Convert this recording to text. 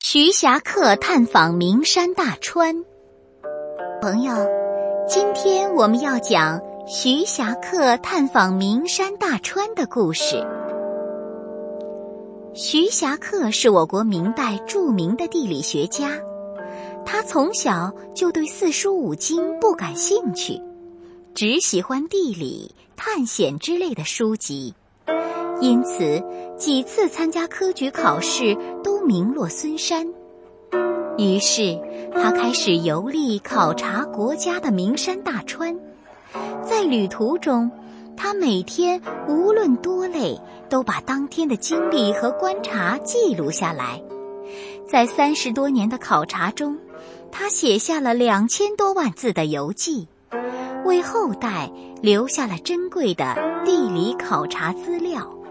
徐霞客探访名山大川。朋友，今天我们要讲徐霞客探访名山大川的故事。徐霞客是我国明代著名的地理学家，他从小就对四书五经不感兴趣，只喜欢地理、探险之类的书籍，因此几次参加科举考试都名落孙山。于是他开始游历考察国家的名山大川，在旅途中，他每天无论多累，都把当天的经历和观察记录下来。在30多年的考察中，他写下了2000多万字的游记，为后代留下了珍贵的地理考察资料。